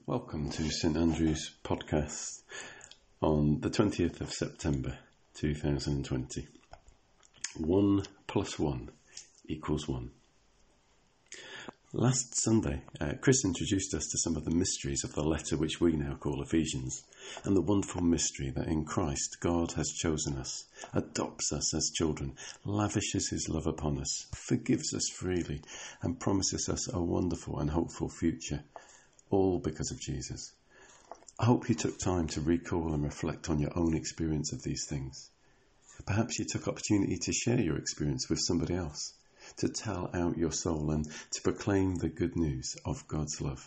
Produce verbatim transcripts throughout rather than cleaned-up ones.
Welcome to St Andrew's podcast on the twentieth of September two thousand twenty. One plus one equals one. Last Sunday, uh, Chris introduced us to some of the mysteries of the letter which we now call Ephesians, and the wonderful mystery that in Christ God has chosen us, adopts us as children, lavishes his love upon us, forgives us freely, and promises us a wonderful and hopeful future, all because of Jesus. I hope you took time to recall and reflect on your own experience of these things. Perhaps you took opportunity to share your experience with somebody else, to tell out your soul and to proclaim the good news of God's love.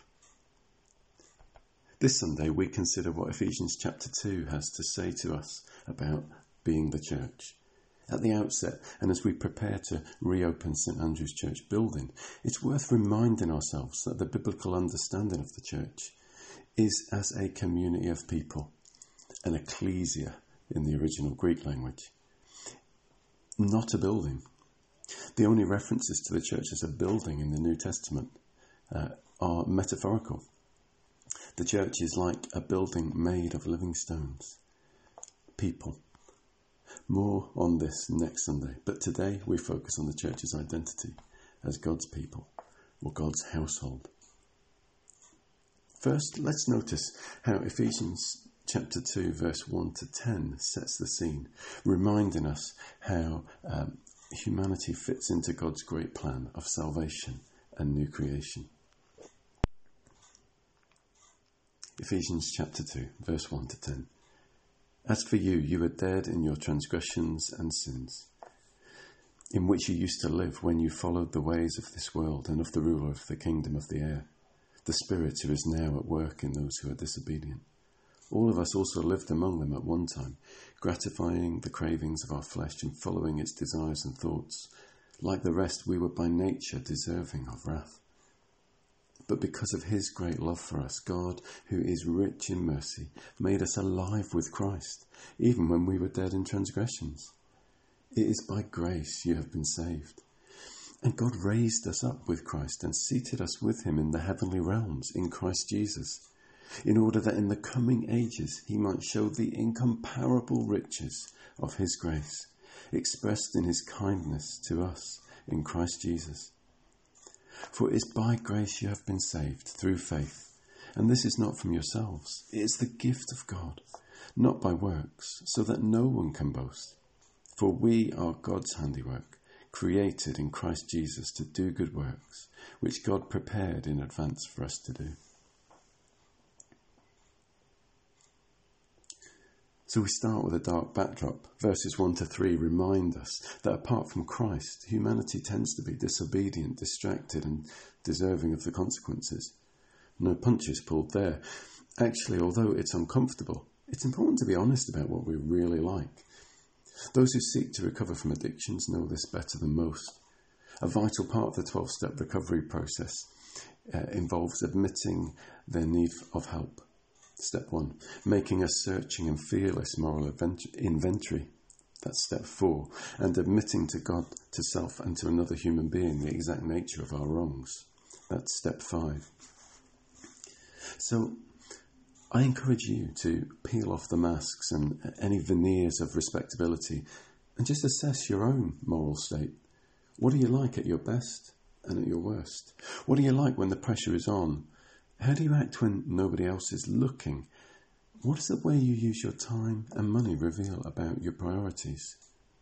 This Sunday we consider what Ephesians chapter two has to say to us about being the church. At the outset, and as we prepare to reopen St Andrew's Church building, it's worth reminding ourselves that the biblical understanding of the church is as a community of people, an ecclesia in the original Greek language, not a building. The only references to the church as a building in the New Testament uh, are metaphorical. The church is like a building made of living stones. People. More on this next Sunday, but today we focus on the church's identity as God's people, or God's household. First, let's notice how Ephesians chapter two, verse one to ten sets the scene, reminding us how um, humanity fits into God's great plan of salvation and new creation. Ephesians chapter two, verse one to ten. As for you, you were dead in your transgressions and sins, in which you used to live when you followed the ways of this world and of the ruler of the kingdom of the air, the spirit who is now at work in those who are disobedient. All of us also lived among them at one time, gratifying the cravings of our flesh and following its desires and thoughts. Like the rest, we were by nature deserving of wrath. But because of his great love for us, God, who is rich in mercy, made us alive with Christ, even when we were dead in transgressions. It is by grace you have been saved. And God raised us up with Christ and seated us with him in the heavenly realms in Christ Jesus, in order that in the coming ages he might show the incomparable riches of his grace, expressed in his kindness to us in Christ Jesus. For it is by grace you have been saved through faith, and this is not from yourselves. It is the gift of God, not by works, so that no one can boast. For we are God's handiwork, created in Christ Jesus to do good works, which God prepared in advance for us to do. So we start with a dark backdrop. Verses one to three remind us that apart from Christ, humanity tends to be disobedient, distracted and deserving of the consequences. No punches pulled there. Actually, although it's uncomfortable, it's important to be honest about what we really like. Those who seek to recover from addictions know this better than most. A vital part of the twelve-step recovery process uh, involves admitting their need of help. Step one, making a searching and fearless moral inventory. That's step four, and admitting to God, to self and to another human being the exact nature of our wrongs. That's step five. So I encourage you to peel off the masks and any veneers of respectability and just assess your own moral state. What are you like at your best and at your worst? What are you like when the pressure is on? How do you act when nobody else is looking? What does the way you use your time and money reveal about your priorities?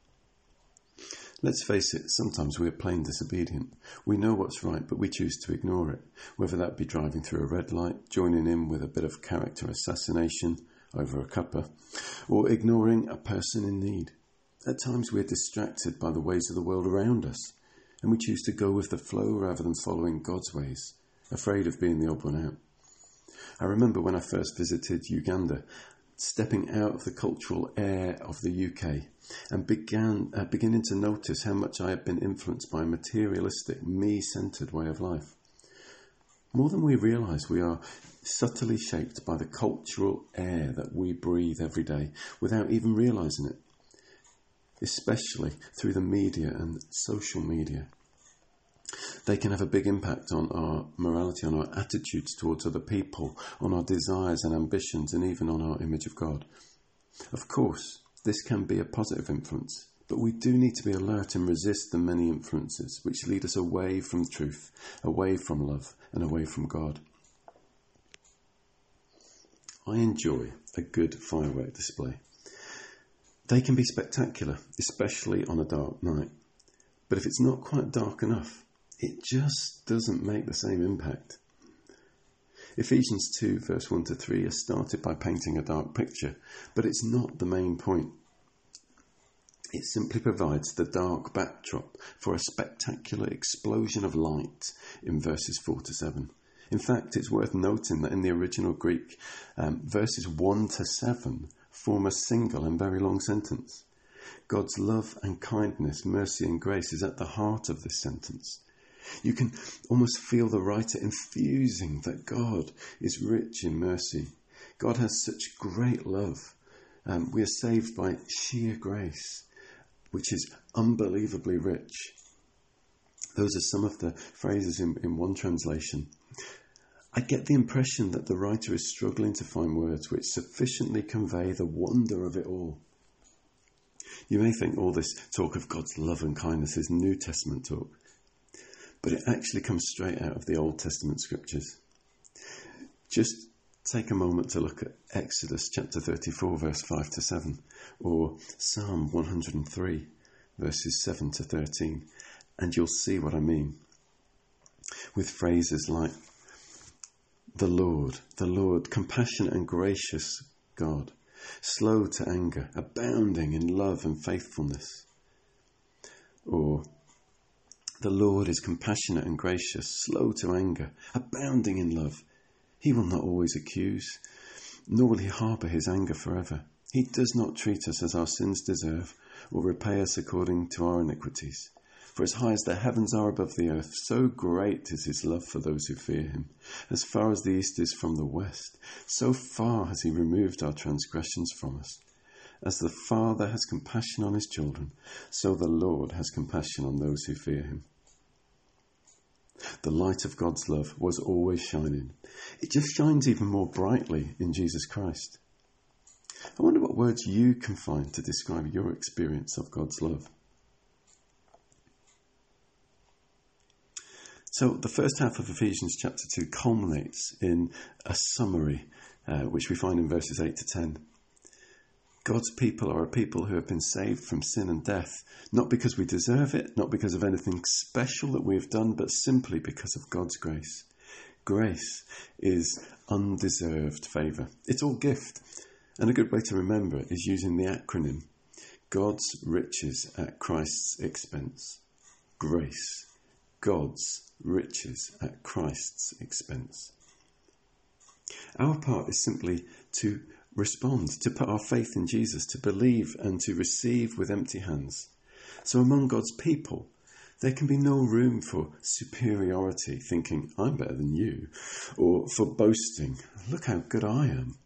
Let's face it, sometimes we are plain disobedient. We know what's right, but we choose to ignore it, whether that be driving through a red light, joining in with a bit of character assassination over a cuppa, or ignoring a person in need. At times we are distracted by the ways of the world around us, and we choose to go with the flow rather than following God's ways, afraid of being the odd one out. I remember when I first visited Uganda, stepping out of the cultural air of the U K and began uh, beginning to notice how much I had been influenced by a materialistic, me-centred way of life. More than we realise, we are subtly shaped by the cultural air that we breathe every day without even realising it, especially through the media and social media. They can have a big impact on our morality, on our attitudes towards other people, on our desires and ambitions, and even on our image of God. Of course, this can be a positive influence, but we do need to be alert and resist the many influences which lead us away from truth, away from love, and away from God. I enjoy a good firework display. They can be spectacular, especially on a dark night. But if it's not quite dark enough, it just doesn't make the same impact. Ephesians two, verse one to three is started by painting a dark picture, but it's not the main point. It simply provides the dark backdrop for a spectacular explosion of light in verses four to seven. In fact, it's worth noting that in the original Greek, um, verses one to seven form a single and very long sentence. God's love and kindness, mercy and grace is at the heart of this sentence. You can almost feel the writer infusing that God is rich in mercy. God has such great love. Um, we are saved by sheer grace, which is unbelievably rich. Those are some of the phrases in, in one translation. I get the impression that the writer is struggling to find words which sufficiently convey the wonder of it all. You may think all this talk of God's love and kindness is New Testament talk, but it actually comes straight out of the Old Testament scriptures. Just take a moment to look at Exodus chapter thirty-four, verse five to seven, or Psalm one hundred three, verses seven to thirteen, and you'll see what I mean. With phrases like, the Lord, the Lord, compassionate and gracious God, slow to anger, abounding in love and faithfulness. Or, the Lord is compassionate and gracious, slow to anger, abounding in love. He will not always accuse, nor will he harbour his anger forever. He does not treat us as our sins deserve, or repay us according to our iniquities. For as high as the heavens are above the earth, so great is his love for those who fear him. As far as the east is from the west, so far has he removed our transgressions from us. As the Father has compassion on his children, so the Lord has compassion on those who fear him. The light of God's love was always shining. It just shines even more brightly in Jesus Christ. I wonder what words you can find to describe your experience of God's love. So the first half of Ephesians chapter two culminates in a summary, uh, which we find in verses eight to ten. God's people are a people who have been saved from sin and death, not because we deserve it, not because of anything special that we have done, but simply because of God's grace. Grace is undeserved favour. It's all gift. And a good way to remember it is using the acronym God's riches at Christ's expense. Grace. God's riches at Christ's expense. Our part is simply to respond, to put our faith in Jesus, to believe and to receive with empty hands. So among God's people, there can be no room for superiority, thinking, I'm better than you, or for boasting, look how good I am.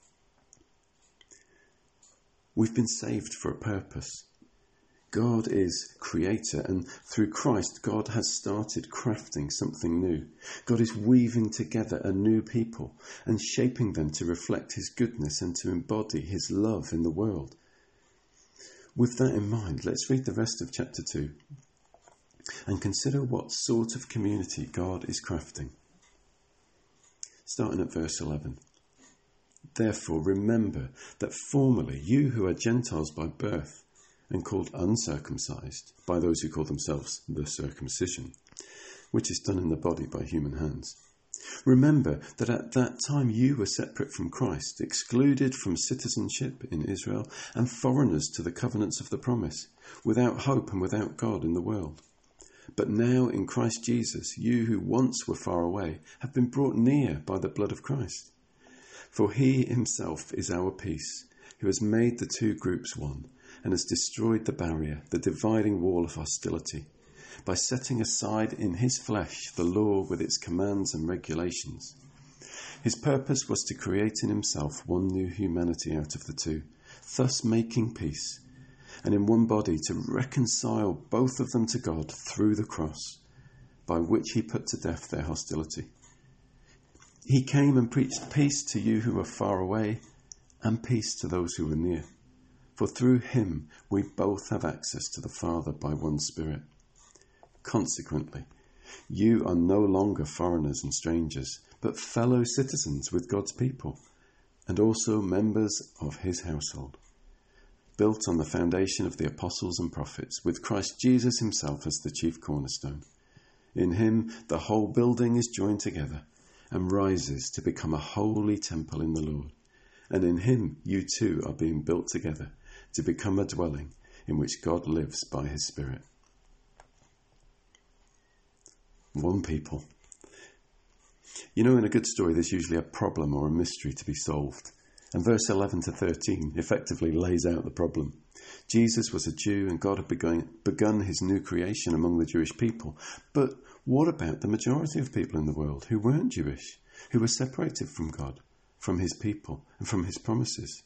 We've been saved for a purpose. God is creator, and through Christ, God has started crafting something new. God is weaving together a new people and shaping them to reflect his goodness and to embody his love in the world. With that in mind, let's read the rest of chapter two and consider what sort of community God is crafting. Starting at verse eleven. Therefore, remember that formerly you who are Gentiles by birth, and called uncircumcised by those who call themselves the circumcision, which is done in the body by human hands. Remember that at that time you were separate from Christ, excluded from citizenship in Israel, and foreigners to the covenants of the promise, without hope and without God in the world. But now in Christ Jesus, you who once were far away have been brought near by the blood of Christ. For he himself is our peace, who has made the two groups one, and has destroyed the barrier, the dividing wall of hostility, by setting aside in his flesh the law with its commands and regulations. His purpose was to create in himself one new humanity out of the two, thus making peace, and in one body to reconcile both of them to God through the cross, by which he put to death their hostility. He came and preached peace to you who were far away and peace to those who were near. For through him we both have access to the Father by one Spirit. Consequently, you are no longer foreigners and strangers, but fellow citizens with God's people, and also members of his household, built on the foundation of the apostles and prophets, with Christ Jesus himself as the chief cornerstone. In him the whole building is joined together and rises to become a holy temple in the Lord. And in him you too are being built together to become a dwelling in which God lives by his Spirit. One people. You know, in a good story, there's usually a problem or a mystery to be solved. And verse eleven to thirteen effectively lays out the problem. Jesus was a Jew and God had begun, begun his new creation among the Jewish people. But what about the majority of people in the world who weren't Jewish, who were separated from God, from his people, and from his promises?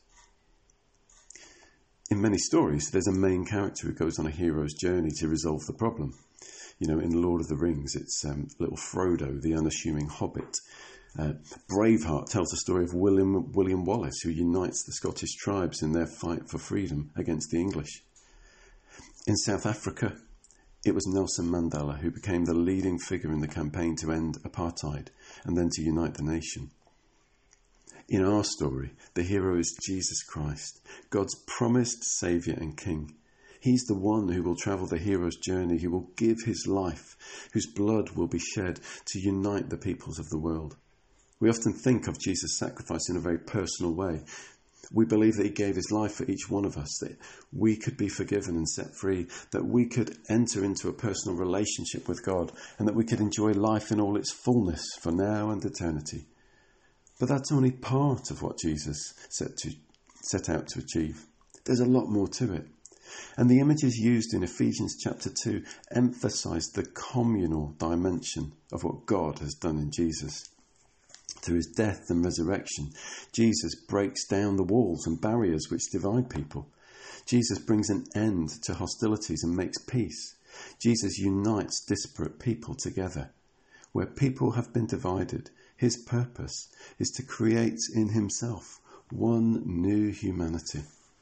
In many stories, there's a main character who goes on a hero's journey to resolve the problem. You know, in Lord of the Rings, it's um, little Frodo, the unassuming hobbit. Uh, Braveheart tells the story of William, William Wallace, who unites the Scottish tribes in their fight for freedom against the English. In South Africa, it was Nelson Mandela who became the leading figure in the campaign to end apartheid and then to unite the nation. In our story, the hero is Jesus Christ, God's promised Saviour and King. He's the one who will travel the hero's journey, who will give his life, whose blood will be shed to unite the peoples of the world. We often think of Jesus' sacrifice in a very personal way. We believe that he gave his life for each one of us, that we could be forgiven and set free, that we could enter into a personal relationship with God, and that we could enjoy life in all its fullness for now and eternity. But that's only part of what Jesus set, to, set out to achieve. There's a lot more to it. And the images used in Ephesians chapter two emphasise the communal dimension of what God has done in Jesus. Through his death and resurrection, Jesus breaks down the walls and barriers which divide people. Jesus brings an end to hostilities and makes peace. Jesus unites disparate people together. Where people have been divided, his purpose is to create in himself one new humanity.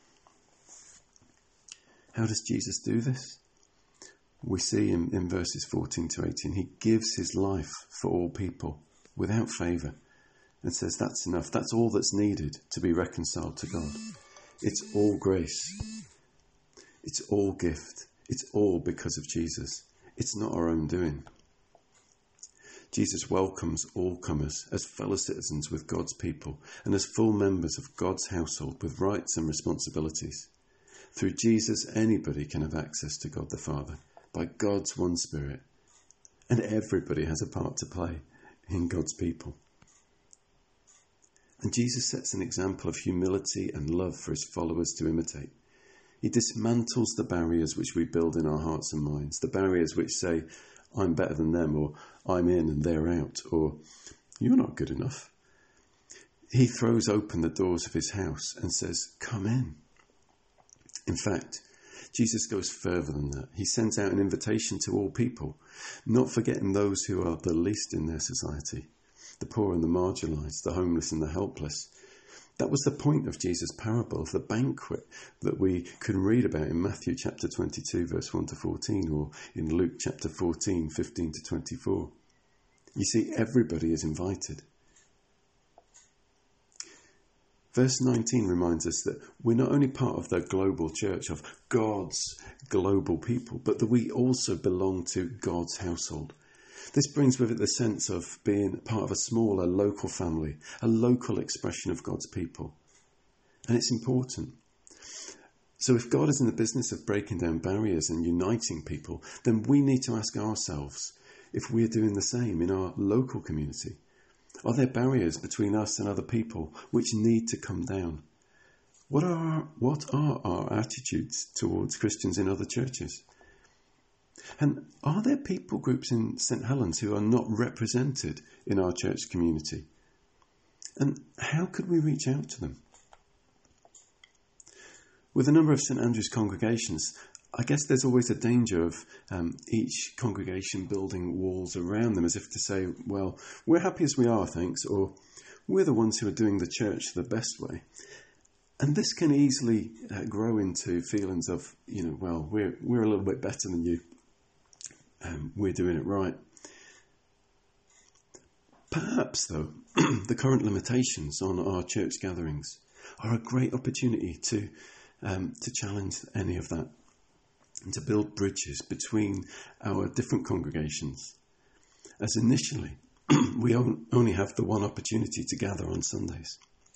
How does Jesus do this? We see in, in verses fourteen to eighteen, he gives his life for all people without favour and says that's enough. That's all that's needed to be reconciled to God. It's all grace. It's all gift. It's all because of Jesus. It's not our own doing. Jesus welcomes all comers as fellow citizens with God's people and as full members of God's household with rights and responsibilities. Through Jesus, anybody can have access to God the Father by God's one Spirit. And everybody has a part to play in God's people. And Jesus sets an example of humility and love for his followers to imitate. He dismantles the barriers which we build in our hearts and minds, the barriers which say, I'm better than them, or I'm in and they're out, or you're not good enough. He throws open the doors of his house and says, come in. In fact, Jesus goes further than that. He sends out an invitation to all people, not forgetting those who are the least in their society, the poor and the marginalised, the homeless and the helpless. That was the point of Jesus' parable of the banquet that we can read about in Matthew chapter twenty-two, verse one to fourteen, or in Luke chapter fourteen, fifteen to twenty-four. You see, everybody is invited. Verse nineteen reminds us that we're not only part of the global church of God's global people, but that we also belong to God's household. This brings with it the sense of being part of a smaller local family, a local expression of God's people. And it's important. So if God is in the business of breaking down barriers and uniting people, then we need to ask ourselves if we're doing the same in our local community. Are there barriers between us and other people which need to come down? What are our, what are our attitudes towards Christians in other churches? And are there people groups in St Helens who are not represented in our church community? And how could we reach out to them? With a number of St Andrew's congregations, I guess there's always a danger of um, each congregation building walls around them as if to say, well, we're happy as we are, thanks, or we're the ones who are doing the church the best way. And this can easily uh, grow into feelings of, you know, well, we're we're a little bit better than you. Um, we're doing it right. Perhaps, though, the current limitations on our church gatherings are a great opportunity to um, to challenge any of that and to build bridges between our different congregations. As initially, we only have the one opportunity to gather on Sundays.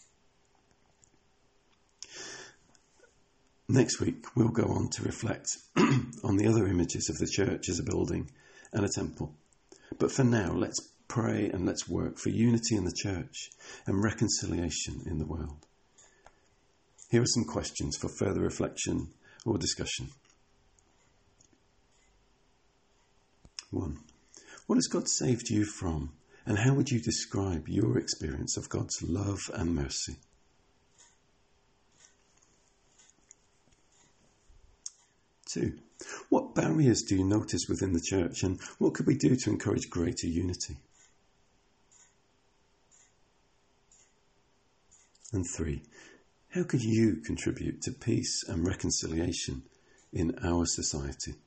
Next week, we'll go on to reflect on the other images of the church as a building and a temple. But for now, let's pray and let's work for unity in the church and reconciliation in the world. Here are some questions for further reflection or discussion. One, what has God saved you from, and how would you describe your experience of God's love and mercy? Two, what barriers do you notice within the church, and what could we do to encourage greater unity? And three, how could you contribute to peace and reconciliation in our society?